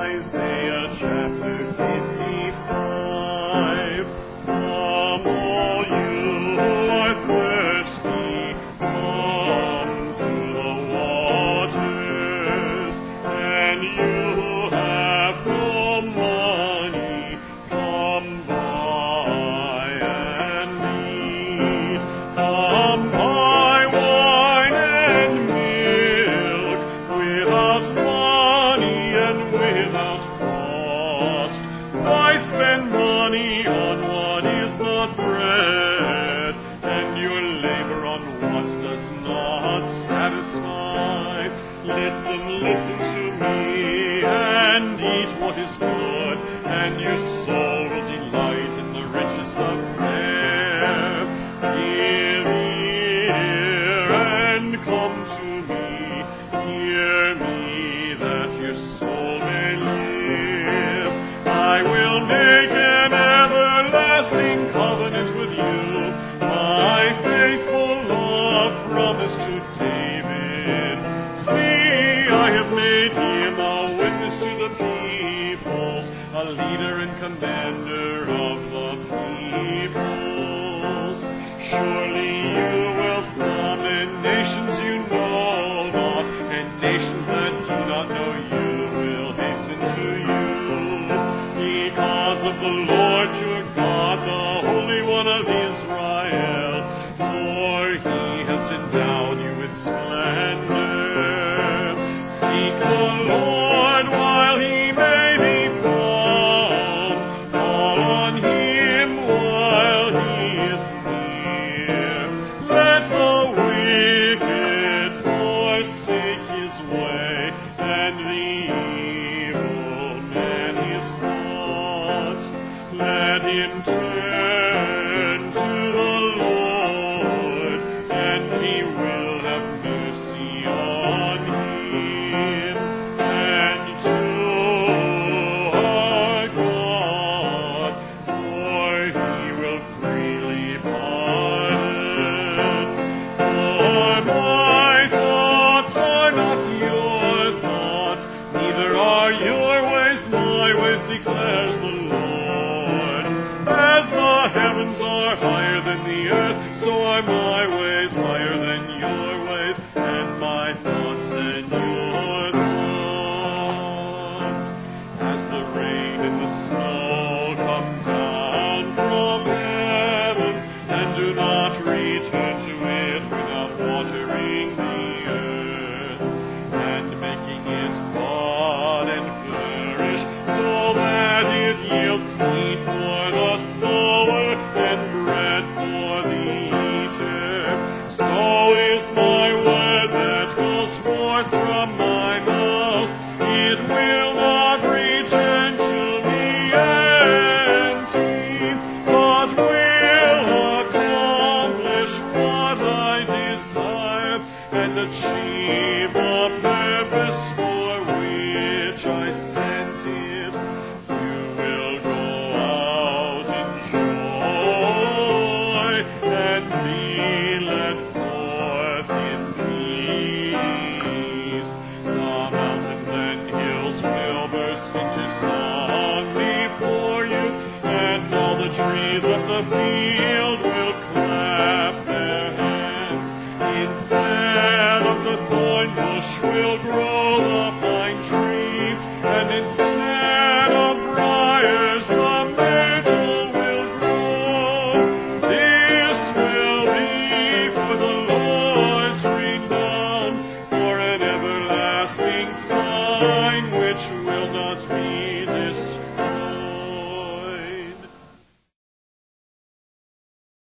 Isaiah chapter 55. Come all you who are thirsty, come to the waters, and you who have no money, come buy and eat. Come buy wine and milk without money and without cost. Why spend money on what is not bread, and your labor on what does not satisfy? Listen to me, and eat what is good, and your soul will delight in the riches of fare. Give ear and come to me, hear me, that your soul may live. I will make an everlasting covenant with you, my faithful love promised to David. See, I have made him a witness to the peoples, a leader and commander of the peoples. Surely you will summon nations you know not, and nations that do not know you will hasten to you. Because of the Lord your God, the Holy One of Israel, for he has endowed you with splendor. Seek the Lord while he may be found. Call on him while he is near. Let the wicked forsake his way, and the evil man his thoughts. Let him turn to the Lord, and he will have mercy on him, and to our God, for he will freely pardon. For my thoughts are not your thoughts, neither are your ways my ways, declares the Lord. As the heavens are higher than the earth, so are my ways higher than your ways, and my thoughts than your thoughts. As the rain and the snow come down from heaven, and do not return to it without watering the earth, and making it bud and flourish, so that it yields